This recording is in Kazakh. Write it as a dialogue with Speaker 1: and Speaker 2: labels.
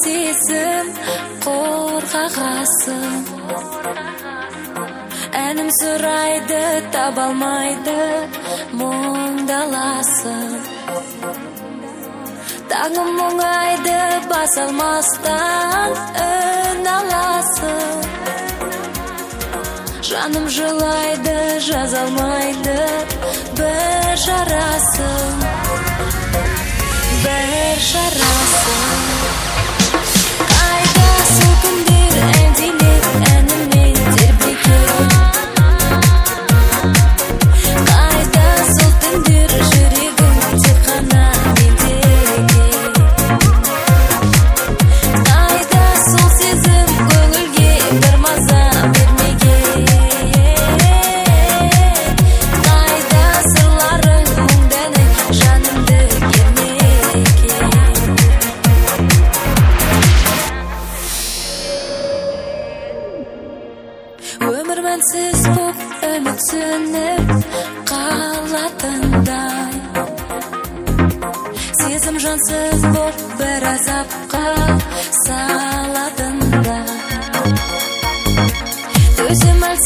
Speaker 1: дейсің қорғағасың. Әнім сұрайды, таба алмайды, мұңдаласың. Таңым мұңайды, бас алмастан үн аласың. Жаным жылайды, жаза алмайды, бір жарасың, бір жарасың. Қайда сол күндер әдемі әнімен тербеген? Қайда сол түндер жүрегім тек қана мендеген? Қайда сол сезім көңілге бір маза бермеген? Қайда сырларың мұңданың жанымды кернеген? Өмір мәнсіз боп үміт сөніп қалатындай, сезім жансыз боп бір азапқа салатындай. Төзім